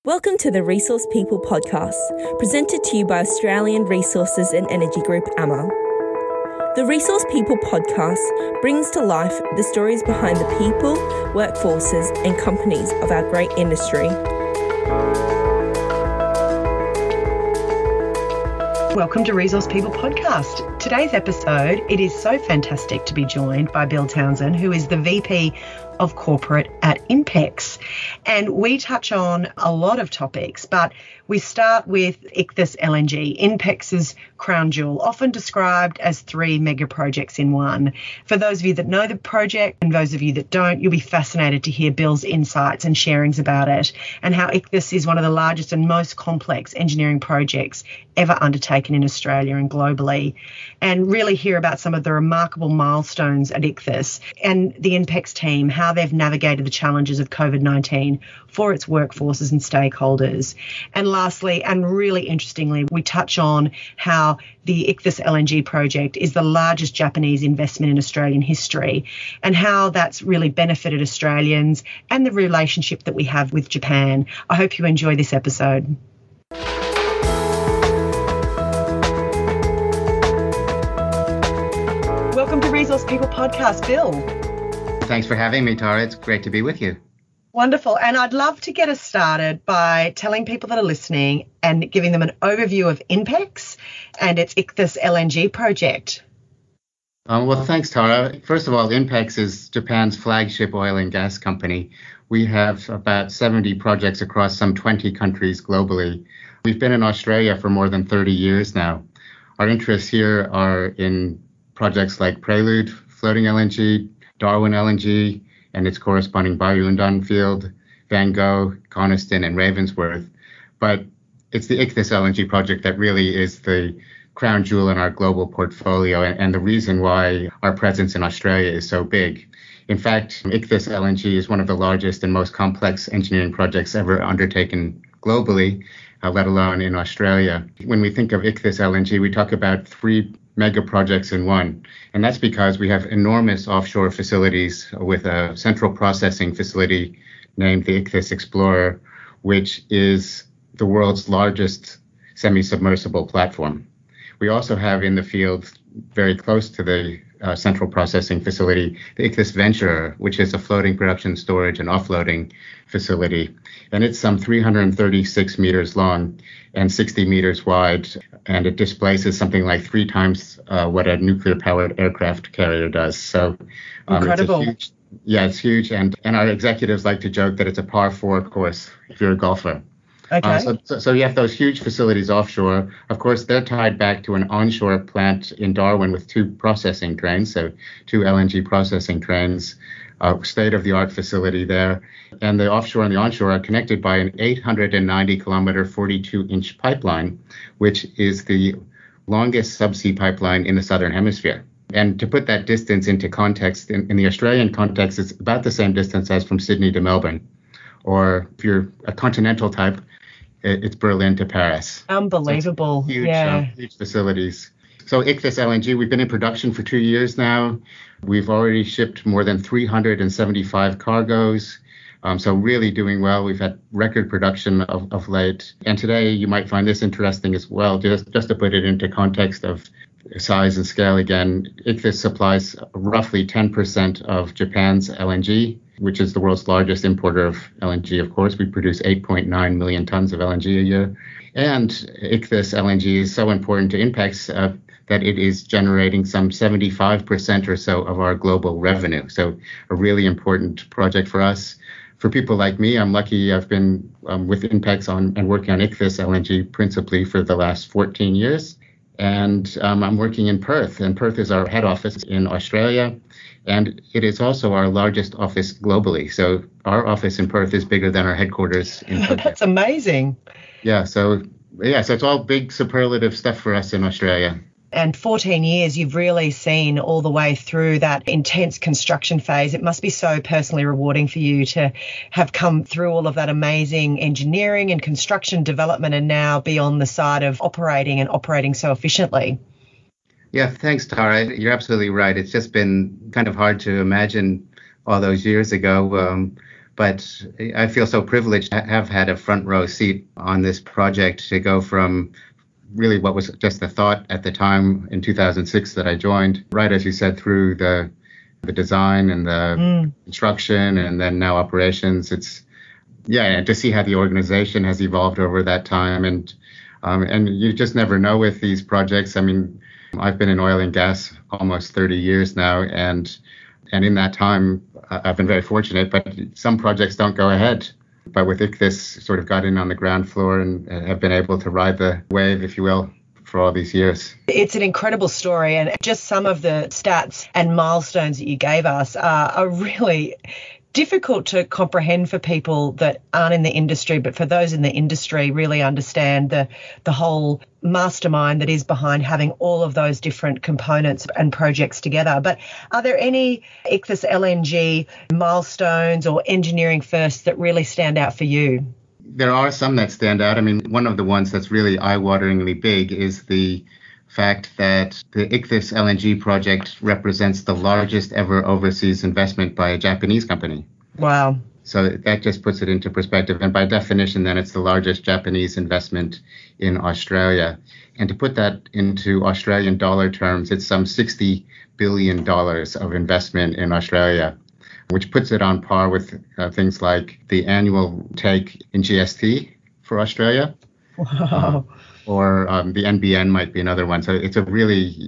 Welcome to the Resource People podcast, presented to you by Australian Resources and Energy Group, AMA. The Resource People podcast brings to life the stories behind the people, workforces and companies of our great industry. Welcome to Resource People podcast. Today's episode, it is so fantastic to be joined by Bill Townsend, who is the VP of Corporate at INPEX. And we touch on a lot of topics, but we start with Ichthys LNG, INPEX's crown jewel, often described as 3 mega projects in one. For those of you that know the project and those of you that don't, you'll be fascinated to hear Bill's insights and sharings about it and how Ichthys is one of the largest and most complex engineering projects ever undertaken in Australia and globally, and really hear about some of the remarkable milestones at Ichthys and the INPEX team, how they've navigated the challenges of COVID-19 for its workforces and stakeholders. And lastly, and really interestingly, we touch on how the Ichthys LNG project is the largest Japanese investment in Australian history and how that's really benefited Australians and the relationship that we have with Japan. I hope you enjoy this episode. Welcome to Resource People podcast, Bill. Thanks for having me, Tara. It's great to be with you. Wonderful. And I'd love to get us started by telling people that are listening and giving them an overview of INPEX and its Ichthys LNG project. Well, thanks, Tara. First of all, INPEX is Japan's flagship oil and gas company. We have about 70 projects across some 20 countries globally. We've been in Australia for more than 30 years now. Our interests here are in projects like Prelude, Floating LNG, Darwin LNG, and its corresponding Bayu-Undan field, Van Gogh, Coniston, and Ravensworth. But it's the Ichthys LNG project that really is the crown jewel in our global portfolio and the reason why our presence in Australia is so big. In fact, Ichthys LNG is one of the largest and most complex engineering projects ever undertaken globally, let alone in Australia. When we think of Ichthys LNG, we talk about 3 mega projects in one. And that's because we have enormous offshore facilities with a central processing facility named the Ichthys Explorer, which is the world's largest semi-submersible platform. We also have in the field, very close to the central processing facility, the Ichthys Venturer, which is a floating production, storage, and offloading facility. And it's some 336 meters long and 60 meters wide, and it displaces something like 3 times what a nuclear-powered aircraft carrier does. So incredible. It's huge. And our executives like to joke that it's a par 4 course if you're a golfer. Okay. So you have those huge facilities offshore. Of course, they're tied back to an onshore plant in Darwin with 2 processing trains, so 2 LNG processing trains, state-of-the-art facility there. And the offshore and the onshore are connected by an 890-kilometer, 42-inch pipeline, which is the longest subsea pipeline in the Southern Hemisphere. And to put that distance into context, in the Australian context, it's about the same distance as from Sydney to Melbourne. Or if you're a continental type, it's Berlin to Paris. Unbelievable. So huge facilities. So Ichthys LNG, we've been in production for 2 years now. We've already shipped more than 375 cargoes. So really doing well. We've had record production of late. And today you might find this interesting as well, just to put it into context of size and scale again. Ichthys supplies roughly 10% of Japan's LNG, which is the world's largest importer of LNG, of course. We produce 8.9 million tons of LNG a year. And Ichthys LNG is so important to INPEX that it is generating some 75% or so of our global revenue. So a really important project for us. For people like me, I'm lucky I've been with INPEX and working on Ichthys LNG principally for the last 14 years. And I'm working in Perth, and Perth is our head office in Australia. And it is also our largest office globally. So our office in Perth is bigger than our headquarters in Tokyo. That's amazing. So it's all big superlative stuff for us in Australia. And 14 years, you've really seen all the way through that intense construction phase. It must be so personally rewarding for you to have come through all of that amazing engineering and construction development and now be on the side of operating so efficiently. Yeah, thanks, Tara. You're absolutely right. It's just been kind of hard to imagine all those years ago. But I feel so privileged to have had a front row seat on this project, to go from really what was just a thought at the time in 2006 that I joined, right as you said, through the design and the construction and then now operations. It's, and to see how the organization has evolved over that time. And you just never know with these projects. I mean, I've been in oil and gas almost 30 years now, and in that time, I've been very fortunate, but some projects don't go ahead. But with Ichthys, sort of got in on the ground floor and have been able to ride the wave, if you will, for all these years. It's an incredible story, and just some of the stats and milestones that you gave us are really difficult to comprehend for people that aren't in the industry, but for those in the industry really understand the whole mastermind that is behind having all of those different components and projects together. But are there any Ichthys LNG milestones or engineering firsts that really stand out for you? There are some that stand out. I mean, one of the ones that's really eye-wateringly big is the fact that the Ichthys LNG project represents the largest ever overseas investment by a Japanese company. Wow. So that just puts it into perspective. And by definition, then it's the largest Japanese investment in Australia. And to put that into Australian dollar terms, it's some $60 billion of investment in Australia, which puts it on par with things like the annual take in GST for Australia. Wow. Or the NBN might be another one. So it's a really,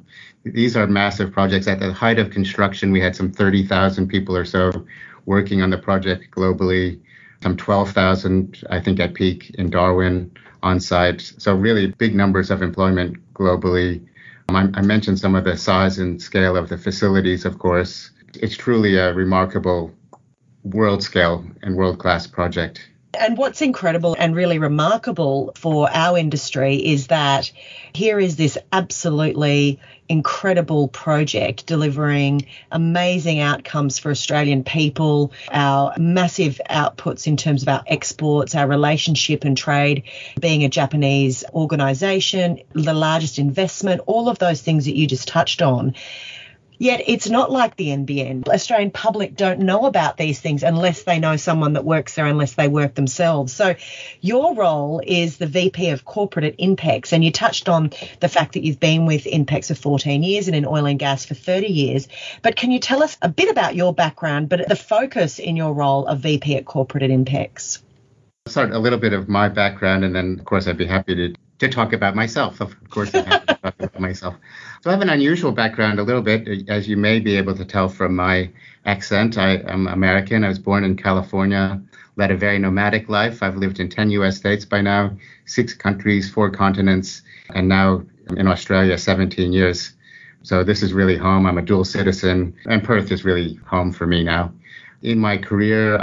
these are massive projects. At the height of construction, we had some 30,000 people or so working on the project globally, some 12,000, I think, at peak in Darwin on site. So really big numbers of employment globally. I mentioned some of the size and scale of the facilities, of course. It's truly a remarkable world scale and world-class project. And what's incredible and really remarkable for our industry is that here is this absolutely incredible project delivering amazing outcomes for Australian people, our massive outputs in terms of our exports, our relationship and trade, being a Japanese organisation, the largest investment, all of those things that you just touched on. Yet it's not like the NBN. Australian public don't know about these things unless they know someone that works there, unless they work themselves. So your role is the VP of Corporate at INPEX, and you touched on the fact that you've been with INPEX for 14 years and in oil and gas for 30 years. But can you tell us a bit about your background, but the focus in your role of VP at Corporate at INPEX? I'll start a little bit of my background, and then, of course, I'd be happy to talk about myself. Of course, I'm happy to talk about myself. So I have an unusual background a little bit, as you may be able to tell from my accent. I am American. I was born in California, led a very nomadic life. I've lived in 10 U.S. states by now, 6 countries, 4 continents, and now in Australia, 17 years. So this is really home. I'm a dual citizen, and Perth is really home for me now. In my career,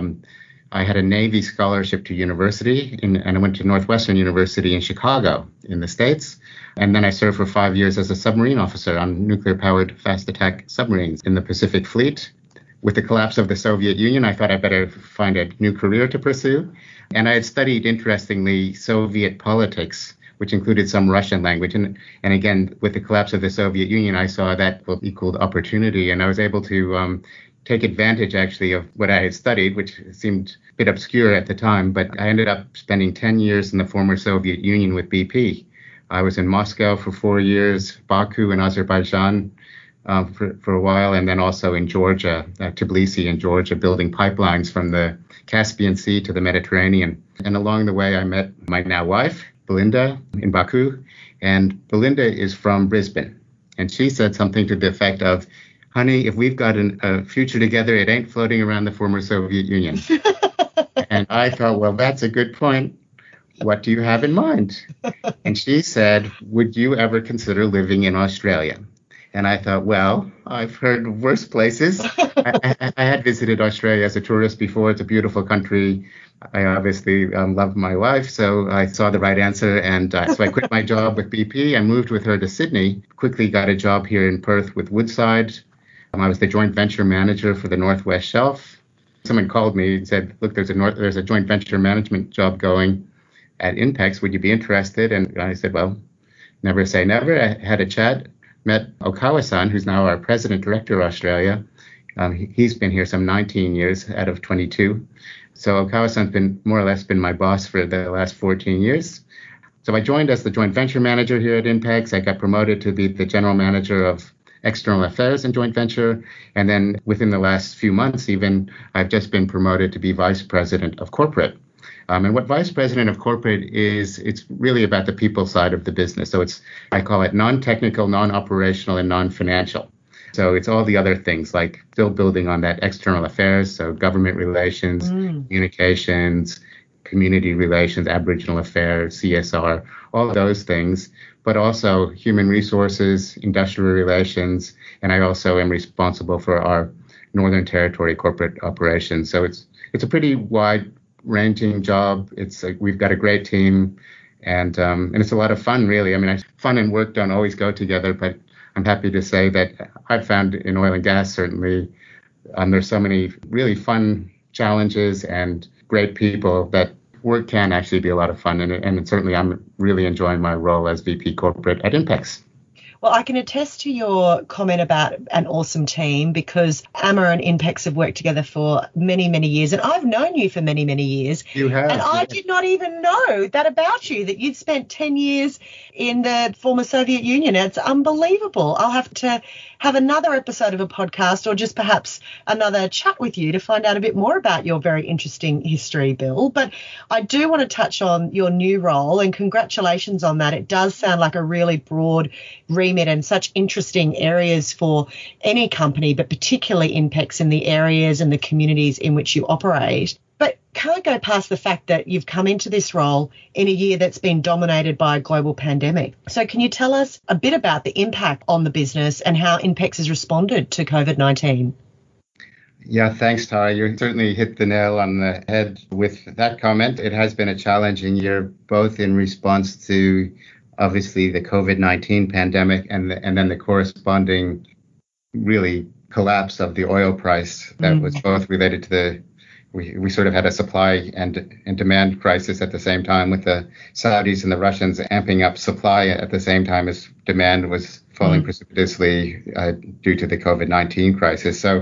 I had a Navy scholarship to university, and I went to Northwestern University in Chicago in the States. And then I served for 5 years as a submarine officer on nuclear-powered fast attack submarines in the Pacific Fleet. With the collapse of the Soviet Union, I thought I'd better find a new career to pursue. And I had studied, interestingly, Soviet politics, which included some Russian language. And again, with the collapse of the Soviet Union, I saw that equaled opportunity. And I was able to take advantage, actually, of what I had studied, which seemed a bit obscure at the time. But I ended up spending 10 years in the former Soviet Union with BP. I was in Moscow for 4 years, Baku in Azerbaijan for a while, and then also in Georgia, Tbilisi in Georgia, building pipelines from the Caspian Sea to the Mediterranean. And along the way, I met my now wife, Belinda, in Baku. And Belinda is from Brisbane. And she said something to the effect of, "Honey, if we've got a future together, it ain't floating around the former Soviet Union." And I thought, well, that's a good point. What do you have in mind? And she said, "Would you ever consider living in Australia?" And I thought, well, I've heard of worse places. I had visited Australia as a tourist before. It's a beautiful country. I obviously love my wife, so I saw the right answer. And so I quit my job with BP and moved with her to Sydney, quickly got a job here in Perth with Woodside. I was the joint venture manager for the Northwest Shelf. Someone called me and said, "Look, there's a joint venture management job going at INPEX. Would you be interested?" And I said, well, never say never. I had a chat, met Okawa-san, who's now our president director of Australia. He's been here some 19 years out of 22. So Okawa-san's been more or less been my boss for the last 14 years. So I joined as the joint venture manager here at INPEX. I got promoted to be the general manager of external affairs and joint venture. And then within the last few months, even, I've just been promoted to be vice president of corporate. And what vice president of corporate is, it's really about the people side of the business. So I call it non-technical, non-operational, and non-financial. So it's all the other things, like still building on that external affairs, so government relations, communications, community relations, Aboriginal affairs, CSR, all of those things, but also human resources, industrial relations, and I also am responsible for our Northern Territory corporate operations. So it's a pretty wide-ranging job. We've got a great team, and it's a lot of fun, really. I mean, fun and work don't always go together, but I'm happy to say that I've found in oil and gas, certainly, there's so many really fun challenges and great people that work can actually be a lot of fun. And certainly I'm really enjoying my role as VP Corporate at INPEX. Well, I can attest to your comment about an awesome team, because AMA and INPEX have worked together for many, many years. And I've known you for many, many years. You have. And I did not even know that about you, that you'd spent 10 years in the former Soviet Union. It's unbelievable. I'll have to have another episode of a podcast, or just perhaps another chat with you to find out a bit more about your very interesting history, Bill. But I do want to touch on your new role, and congratulations on that. It does sound like a really broad remit and such interesting areas for any company, but particularly INPEX in the areas and the communities in which you operate. But can't go past the fact that you've come into this role in a year that's been dominated by a global pandemic. So can you tell us a bit about the impact on the business and how INPEX has responded to COVID-19? Yeah, thanks, Tara. You certainly hit the nail on the head with that comment. It has been a challenging year, both in response to obviously the COVID-19 pandemic and then the corresponding really collapse of the oil price that was both related to we sort of had a supply and demand crisis at the same time, with the Saudis and the Russians amping up supply at the same time as demand was falling precipitously due to the COVID-19 crisis. So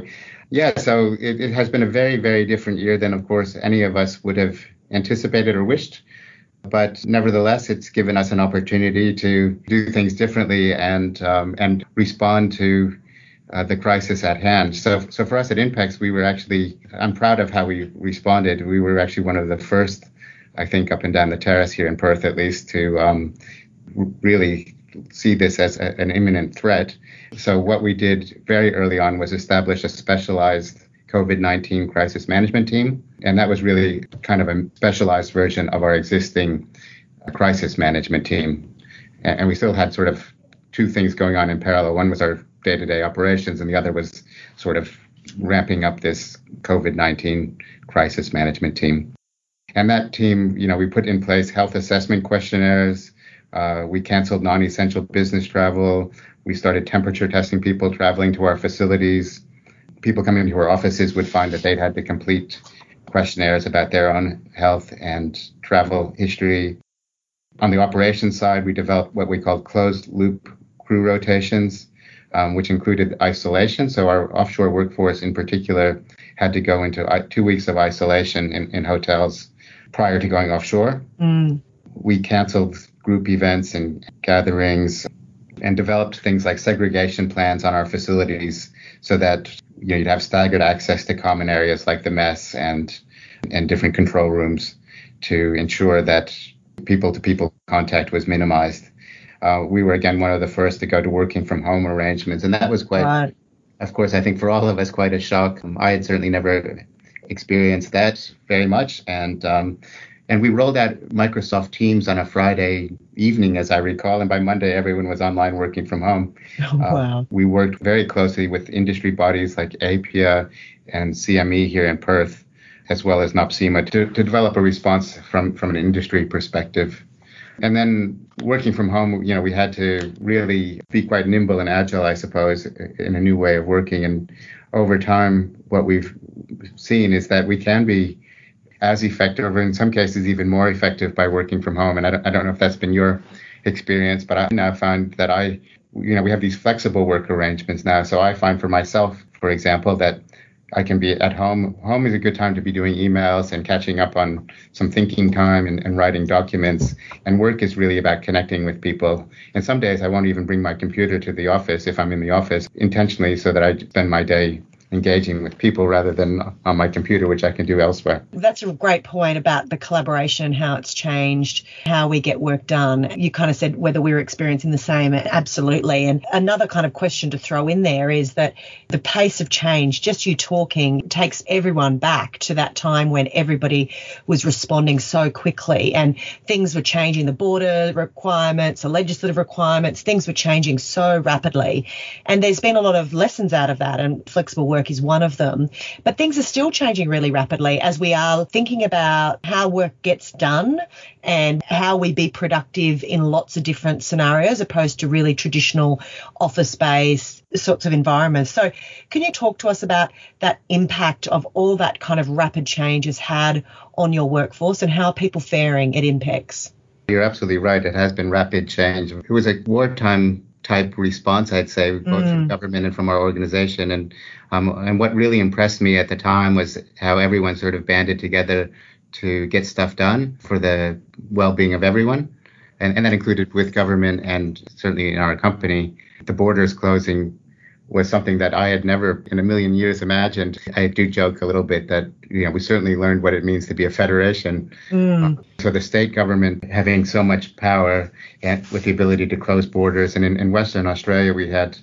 it has been a very, very different year than, of course, any of us would have anticipated or wished. But nevertheless, it's given us an opportunity to do things differently and respond to the crisis at hand. So for us at INPEX, I'm proud of how we responded. We were actually one of the first, I think, up and down the terrace here in Perth, at least, to really see this as an imminent threat. So what we did very early on was establish a specialized COVID-19 crisis management team. And that was really kind of a specialized version of our existing crisis management team. And we still had sort of two things going on in parallel. One was our day-to-day operations, and the other was sort of ramping up this COVID-19 crisis management team. And that team, we put in place health assessment questionnaires. We canceled non-essential business travel. We started temperature testing people traveling to our facilities. People coming into our offices would find that they'd had to complete questionnaires about their own health and travel history. On the operations side, we developed what we called closed loop crew rotations, which included isolation. So our offshore workforce in particular had to go into 2 weeks of isolation in hotels prior to going offshore. We canceled group events and gatherings and developed things like segregation plans on our facilities so that you'd have staggered access to common areas like the mess and different control rooms to ensure that people-to-people contact was minimized. We were, again, one of the first to go to working from home arrangements, and that was quite, of course, I think for all of us, quite a shock. I had certainly never experienced that very much, and we rolled out Microsoft Teams on a Friday evening, as I recall, and by Monday, everyone was online working from home. Wow. We worked very closely with industry bodies like APIA and CME here in Perth, as well as NOPSEMA, to develop a response from an industry perspective. And then working from home, we had to really be quite nimble and agile, I suppose, in a new way of working. And over time, what we've seen is that we can be as effective, or in some cases even more effective, by working from home. And I don't know if that's been your experience, but I now find that we have these flexible work arrangements now. So I find for myself, for example, that I can be at home. Home is a good time to be doing emails and catching up on some thinking time and writing documents. And work is really about connecting with people. And some days I won't even bring my computer to the office if I'm in the office intentionally, so that I spend my day engaging with people rather than on my computer, which I can do elsewhere. That's a great point about the collaboration, how it's changed, how we get work done. You kind of said whether we were experiencing the same. Absolutely. And another kind of question to throw in there is that the pace of change, just you talking, takes everyone back to that time when everybody was responding so quickly and things were changing, the border requirements, the legislative requirements, things were changing so rapidly. And there's been a lot of lessons out of that, and flexible work is one of them. But things are still changing really rapidly as we are thinking about how work gets done and how we be productive in lots of different scenarios, opposed to really traditional office-based sorts of environments. So can you talk to us about that impact of all that kind of rapid change has had on your workforce and how are people faring at INPEX? You're absolutely right. It has been rapid change. It was a wartime type response, I'd say, both from government and from our organization. And what really impressed me at the time was how everyone sort of banded together to get stuff done for the well-being of everyone. And that included with government and certainly in our company. The borders closing was something that I had never in a million years imagined. I do joke a little bit that, we certainly learned what it means to be a federation. So the state government having so much power and with the ability to close borders. And in Western Australia, we had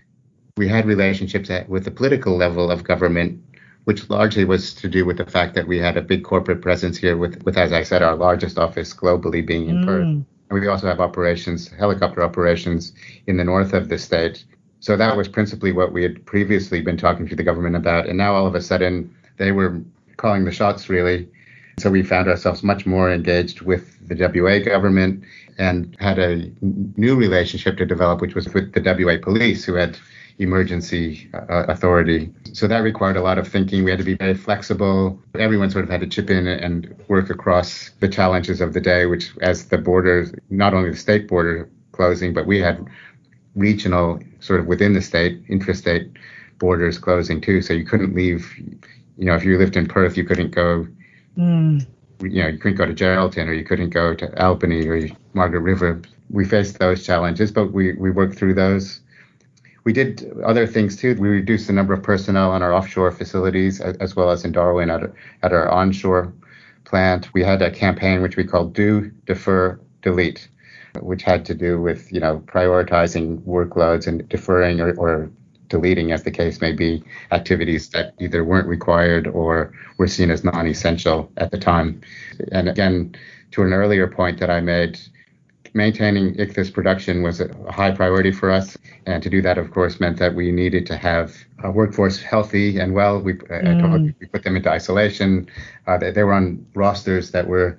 relationships with the political level of government, which largely was to do with the fact that we had a big corporate presence here with, as I said, our largest office globally being in Perth. And we also have helicopter operations in the north of the state. So that was principally what we had previously been talking to the government about. And now all of a sudden they were calling the shots, really. So we found ourselves much more engaged with the WA government and had a new relationship to develop, which was with the WA police, who had emergency authority. So that required a lot of thinking. We had to be very flexible. Everyone sort of had to chip in and work across the challenges of the day, which as the border, not only the state border closing, but we had regional, sort of within the state, intrastate borders closing too. So you couldn't leave, if you lived in Perth, you couldn't go, you couldn't go to Geraldton, or you couldn't go to Albany or Margaret River. We faced those challenges, but we worked through those. We did other things too. We reduced the number of personnel on our offshore facilities as well as in Darwin at our onshore plant. We had a campaign which we called Do, Defer, Delete, which had to do with, prioritizing workloads and deferring or deleting, as the case may be, activities that either weren't required or were seen as non-essential at the time. And again, to an earlier point that I made, maintaining ICTHUS production was a high priority for us. And to do that, of course, meant that we needed to have a workforce healthy and well. We put them into isolation. They were on rosters that were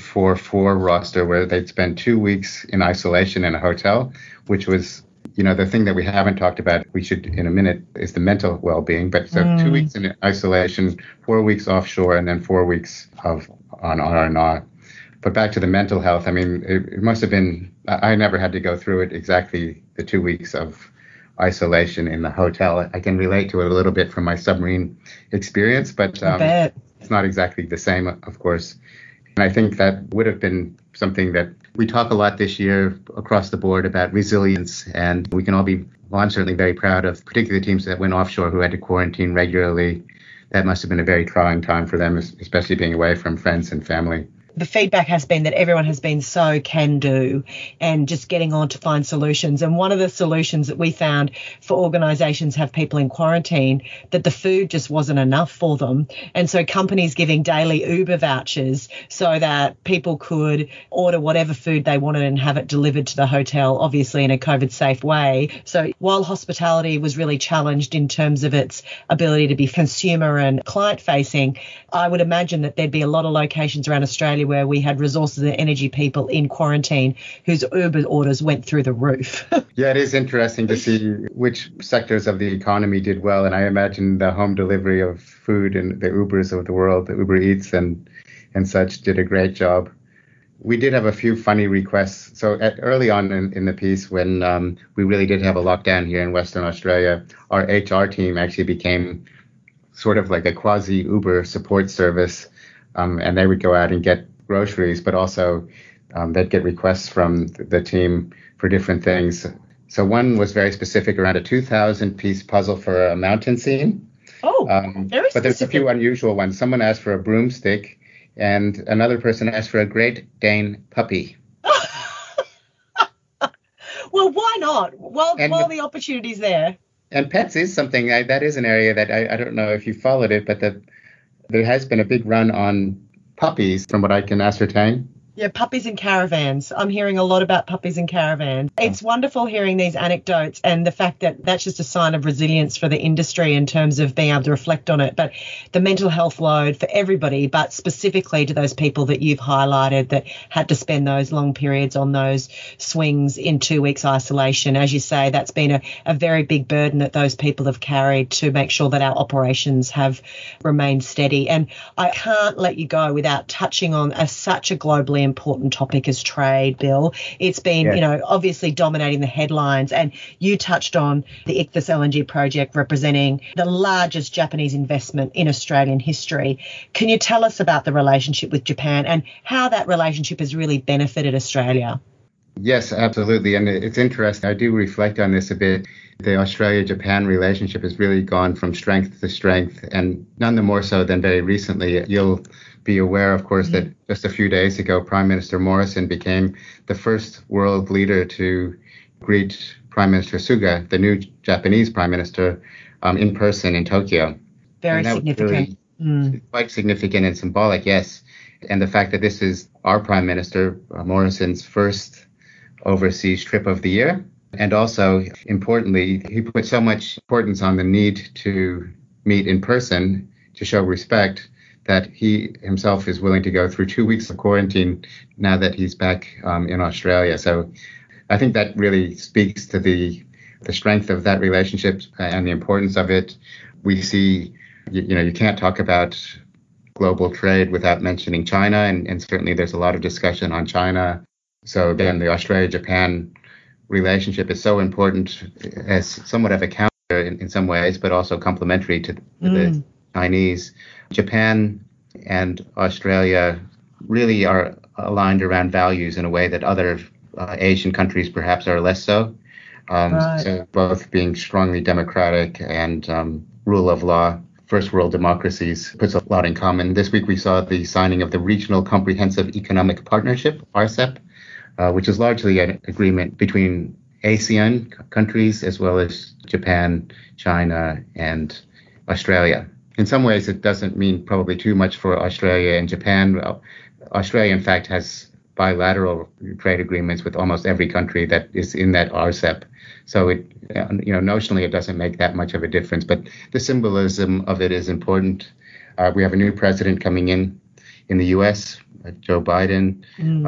2-4-4 roster, where they'd spend 2 weeks in isolation in a hotel, which was, the thing that we haven't talked about, we should in a minute, is the mental well-being. But so 2 weeks in isolation, 4 weeks offshore, and then 4 weeks on R&R. But back to the mental health, I mean, it must have been, I never had to go through it exactly, the 2 weeks of isolation in the hotel. I can relate to it a little bit from my submarine experience, but it's not exactly the same, of course. And I think that would have been something that we talk a lot this year across the board about resilience, and we can all be, I'm certainly very proud of particularly the teams that went offshore who had to quarantine regularly. That must have been a very trying time for them, especially being away from friends and family. The feedback has been that everyone has been so can-do and just getting on to find solutions. And one of the solutions that we found for organisations have people in quarantine, that the food just wasn't enough for them. And so companies giving daily Uber vouchers so that people could order whatever food they wanted and have it delivered to the hotel, obviously in a COVID-safe way. So while hospitality was really challenged in terms of its ability to be consumer and client-facing, I would imagine that there'd be a lot of locations around Australia where we had resources and energy people in quarantine whose Uber orders went through the roof. Yeah, it is interesting to see which sectors of the economy did well. And I imagine the home delivery of food and the Ubers of the world, the Uber Eats and such, did a great job. We did have a few funny requests. So early on in the piece, when we really did have a lockdown here in Western Australia, our HR team actually became sort of like a quasi-Uber support service, and they would go out and get groceries, but also they'd get requests from the team for different things. So one was very specific around a 2,000-piece puzzle for a mountain scene. Oh, very specific. But there's a few unusual ones. Someone asked for a broomstick, and another person asked for a Great Dane puppy. Well, why not? While the opportunity's there. And pets is something that is an area that I don't know if you followed it, but there has been a big run on puppies, from what I can ascertain. Yeah, puppies and caravans. I'm hearing a lot about puppies and caravans. It's wonderful hearing these anecdotes and the fact that that's just a sign of resilience for the industry in terms of being able to reflect on it. But the mental health load for everybody, but specifically to those people that you've highlighted that had to spend those long periods on those swings in 2 weeks isolation. As you say, that's been a very big burden that those people have carried to make sure that our operations have remained steady. And I can't let you go without touching on such a globally important topic as trade, Bill. It's been, obviously dominating the headlines, and you touched on the Ichthys LNG project representing the largest Japanese investment in Australian history. Can you tell us about the relationship with Japan and how that relationship has really benefited Australia? Yes, absolutely. And it's interesting. I do reflect on this a bit. The Australia-Japan relationship has really gone from strength to strength, and none the more so than very recently. You'll be aware, of course, that just a few days ago, Prime Minister Morrison became the first world leader to greet Prime Minister Suga, the new Japanese Prime Minister, in person in Tokyo. Very significant. Really quite significant and symbolic, yes. And the fact that this is our Prime Minister, Morrison's first overseas trip of the year. And also, importantly, he put so much importance on the need to meet in person to show respect that he himself is willing to go through 2 weeks of quarantine now that he's back in Australia. So I think that really speaks to the strength of that relationship and the importance of it. We see, you can't talk about global trade without mentioning China, and certainly there's a lot of discussion on China. So again, the Australia-Japan relationship is so important as somewhat of a counter in some ways, but also complementary to the Chinese. Japan and Australia really are aligned around values in a way that other Asian countries perhaps are less so. Right. So both being strongly democratic and rule of law, first world democracies, puts a lot in common. This week we saw the signing of the Regional Comprehensive Economic Partnership, RCEP, which is largely an agreement between ASEAN countries as well as Japan, China, and Australia. In some ways, it doesn't mean probably too much for Australia and Japan. Australia, in fact, has bilateral trade agreements with almost every country that is in that RCEP. So notionally, it doesn't make that much of a difference. But the symbolism of it is important. We have a new president coming in the U.S., Joe Biden,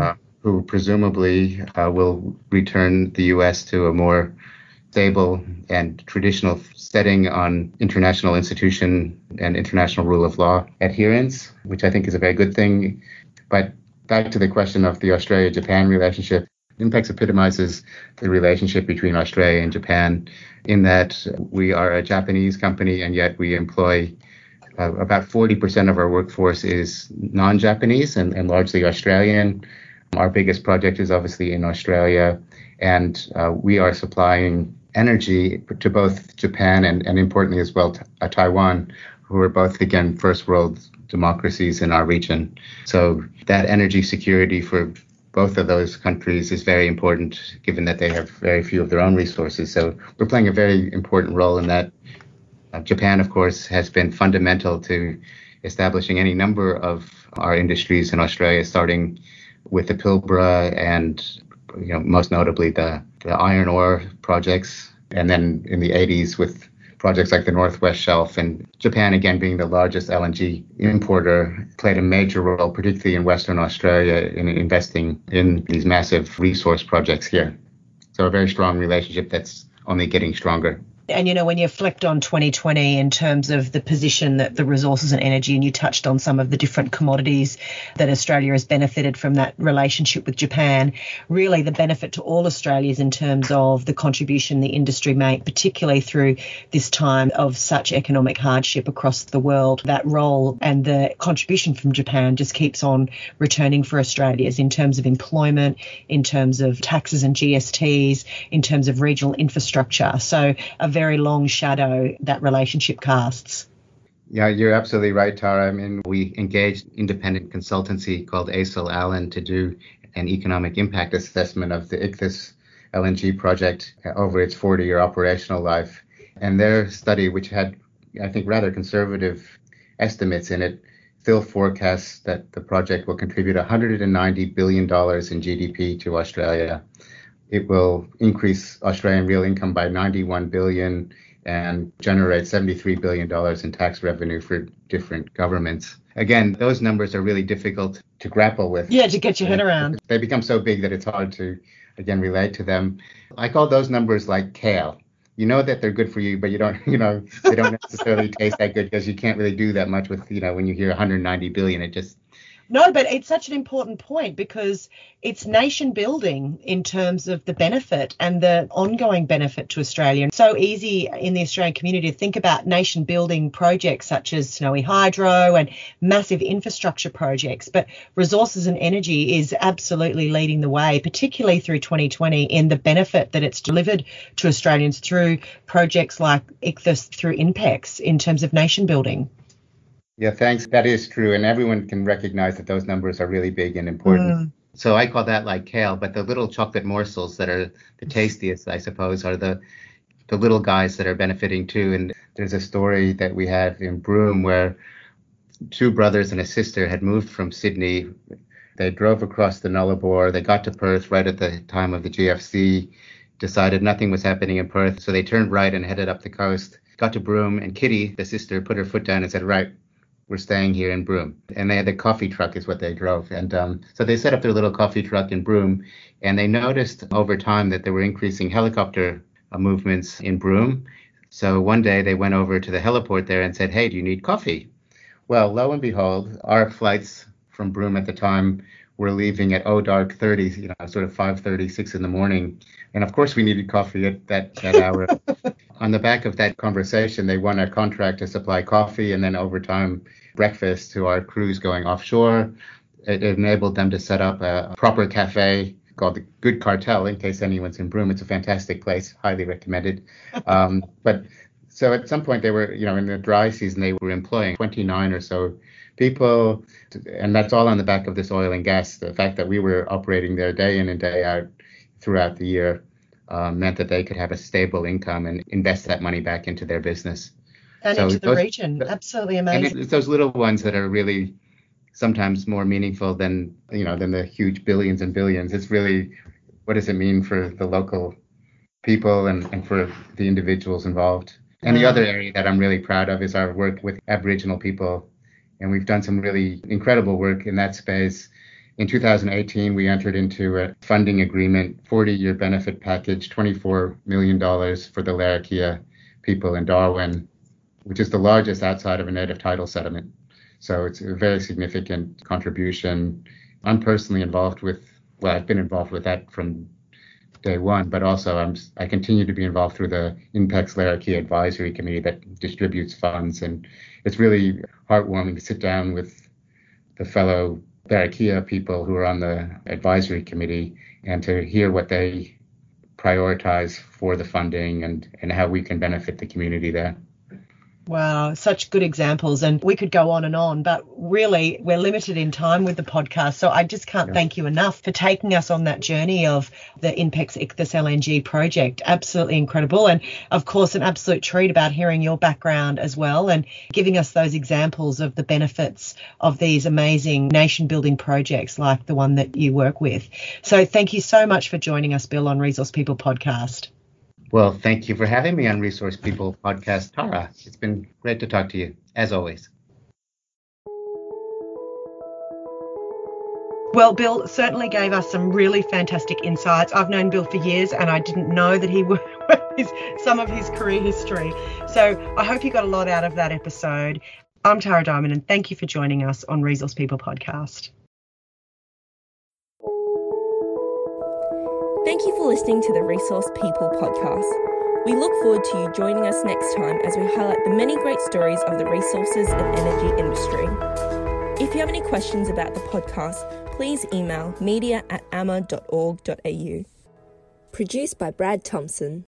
who presumably will return the U.S. to a more stable and traditional setting on international institution and international rule of law adherence, which I think is a very good thing. But back to the question of the Australia-Japan relationship, INPEX epitomizes the relationship between Australia and Japan in that we are a Japanese company, and yet we employ about 40% of our workforce is non-Japanese and largely Australian. Our biggest project is obviously in Australia, and we are supplying energy to both Japan and importantly as well Taiwan, who are both, again, first world democracies in our region. So that energy security for both of those countries is very important, given that they have very few of their own resources. So we're playing a very important role in that. Japan, of course, has been fundamental to establishing any number of our industries in Australia, starting with the Pilbara and most notably the iron ore projects, and then in the 80s with projects like the Northwest Shelf. And Japan, again, being the largest LNG importer, played a major role, particularly in Western Australia, in investing in these massive resource projects here. So a very strong relationship that's only getting stronger. And, when you reflect on 2020 in terms of the position that the resources and energy, and you touched on some of the different commodities that Australia has benefited from that relationship with Japan, really the benefit to all Australians in terms of the contribution the industry made, particularly through this time of such economic hardship across the world. That role and the contribution from Japan just keeps on returning for Australians in terms of employment, in terms of taxes and GSTs, in terms of regional infrastructure. So a very long shadow that relationship casts. Yeah, you're absolutely right, Tara. I mean, we engaged independent consultancy called ASIL Allen to do an economic impact assessment of the Ichthys LNG project over its 40-year operational life. And their study, which had, I think, rather conservative estimates in it, still forecasts that the project will contribute $190 billion in GDP to Australia. It will increase Australian real income by $91 billion and generate $73 billion in tax revenue for different governments. Again, those numbers are really difficult to grapple with. Yeah, to get your head around. They become so big that it's hard to, again, relate to them. I call those numbers like kale. You know that they're good for you, but you don't, they don't necessarily taste that good because you can't really do that much with, when you hear 190 billion, it just... No, but it's such an important point because it's nation building in terms of the benefit and the ongoing benefit to Australia. It's so easy in the Australian community to think about nation building projects such as Snowy Hydro and massive infrastructure projects, but resources and energy is absolutely leading the way, particularly through 2020 in the benefit that it's delivered to Australians through projects like Ichthys through INPEX in terms of nation building. Yeah, thanks. That is true. And everyone can recognize that those numbers are really big and important. So I call that like kale, but the little chocolate morsels that are the tastiest, I suppose, are the little guys that are benefiting too. And there's a story that we have in Broome where two brothers and a sister had moved from Sydney. They drove across the Nullarbor. They got to Perth right at the time of the GFC, decided nothing was happening in Perth. So they turned right and headed up the coast, got to Broome, and Kitty, the sister, put her foot down and said, right, we're staying here in Broome. And they had a coffee truck is what they drove. And so they set up their little coffee truck in Broome, and they noticed over time that there were increasing helicopter movements in Broome. So one day they went over to the heliport there and said, hey, do you need coffee? Well, lo and behold, our flights from Broome at the time were leaving at dark 30, sort of 5:30, 6 in the morning. And of course we needed coffee at that hour. On the back of that conversation, they won a contract to supply coffee and then over time breakfast to our crews going offshore. It enabled them to set up a proper cafe called the Good Cartel, in case anyone's in Broome. It's a fantastic place, highly recommended. But so at some point they were, in the dry season, they were employing 29 or so people, and that's all on the back of this oil and gas. The fact that we were operating there day in and day out throughout the year meant that they could have a stable income and invest that money back into their business. And into the region. Absolutely amazing. And it's those little ones that are really sometimes more meaningful than the huge billions and billions. It's really, what does it mean for the local people and for the individuals involved? And the other area that I'm really proud of is our work with Aboriginal people. And we've done some really incredible work in that space. In 2018, we entered into a funding agreement, 40-year benefit package, $24 million for the Larrakia people in Darwin, which is the largest outside of a native title settlement. So it's a very significant contribution. I'm personally involved with, I've been involved with that from day one, but also I continue to be involved through the INPEX Larrakia Advisory Committee that distributes funds. And it's really heartwarming to sit down with the fellow Larrakia people who are on the advisory committee and to hear what they prioritize for the funding and how we can benefit the community there. Wow, such good examples. And we could go on, but really we're limited in time with the podcast. So I just can't thank you enough for taking us on that journey of the INPEX Ichthys LNG project. Absolutely incredible. And of course, an absolute treat about hearing your background as well and giving us those examples of the benefits of these amazing nation building projects like the one that you work with. So thank you so much for joining us, Bill, on Resource People Podcast. Well, thank you for having me on Resource People Podcast, Tara. It's been great to talk to you, as always. Well, Bill certainly gave us some really fantastic insights. I've known Bill for years and I didn't know that he was some of his career history. So I hope you got a lot out of that episode. I'm Tara Diamond and thank you for joining us on Resource People Podcast. Thank you for listening to the Resource People Podcast. We look forward to you joining us next time as we highlight the many great stories of the resources and energy industry. If you have any questions about the podcast, please email media@amma.org.au. Produced by Brad Thompson.